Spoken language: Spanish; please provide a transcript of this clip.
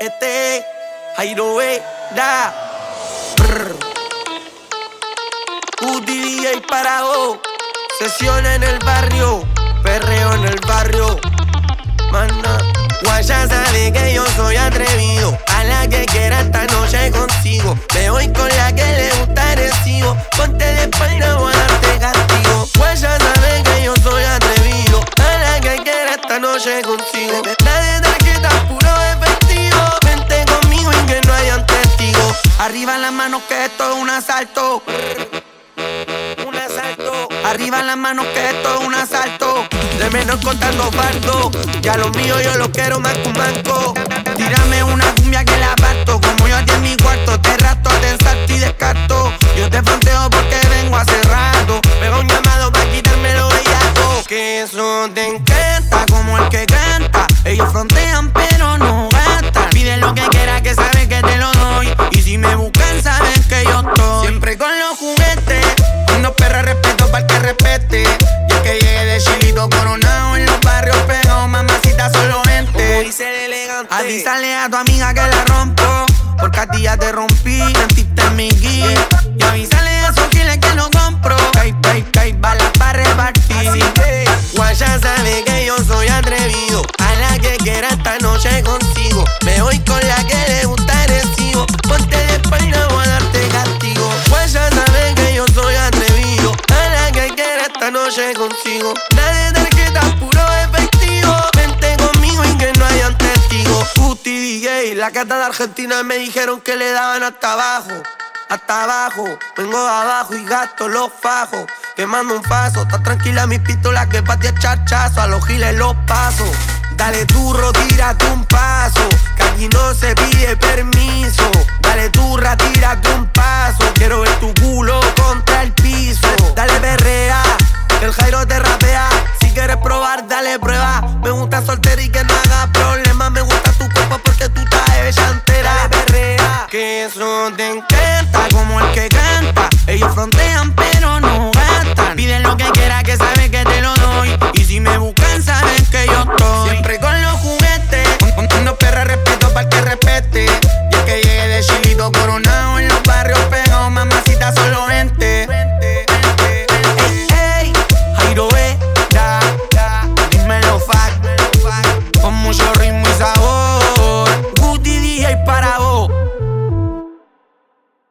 Jairo da. DJ parado. Sesión en el barrio, perreo en el barrio. Mana. Guaya sabe que yo soy atrevido. A la que quiera esta noche consigo. Me voy con la que le gusta el recibo. Ponte de espalda, voy a darte castigo. Guaya sabe que yo soy atrevido. A la que quiera esta noche consigo. Nadie tarjeta, puro efectivo. Vente conmigo y que no hayan testigos. Arriba las manos que esto es un asalto. Un asalto. Arriba las manos que esto es un asalto. De menos contando fardo. Ya lo mío yo lo quiero más que un banco. Tírame una cumbia que la parto. Como yo aquí en mi cuarto. Te rato, te ensalto y descarto. Yo te fronteo porque vengo hace rato. Pega un llamado pa' quitarme lo bellaco. Que eso te encanta como el que canta. Ellos frontean pero no gastan. Pide lo que quieras que sabes que te lo doy. Y si me buscan saben que yo estoy siempre con los juguetes. Unos perras respeto para el que respete. Y el que llegue de chilito coronado en los barrios pegados. Mamacita solo vente. Dice el elegante. Avísale a tu amiga que la rompo. Porque a ti ya te rompí. Sentiste en mi guía. Y avísale a esos giles que no compro. Cay, balas para repartir. Así que Guaya sabe que yo soy atrevido. A la que quiera esta noche consigo. Me voy con la que le gusta el recibo. Ponte de espalda, voy a darte castigo. Guaya sabe que yo soy atrevido. A la que quiera esta noche consigo. Nadie tarjeta, puro efectivo. Vente conmigo y que no hayan testigos. Guti DJ, la cata de Argentina me dijeron que le daban hasta abajo. Hasta abajo, vengo de abajo y gasto los fajos. Quemando un paso, está tranquila mi pistola que patea chachazo. A los giles los paso. Dale turro, tírate un paso. Que aquí no se pide permiso. Dale turra, tírate un paso. Quiero ver tu culo contra el piso. Dale perrea, que el Jairo te rapea. Si quieres probar, dale prueba. Me gusta soltera y que no haga problemas. Me gusta tu cuerpo porque tú estás ella entera. Dale perrea, que eso te encanta como el que canta. Ellos frontean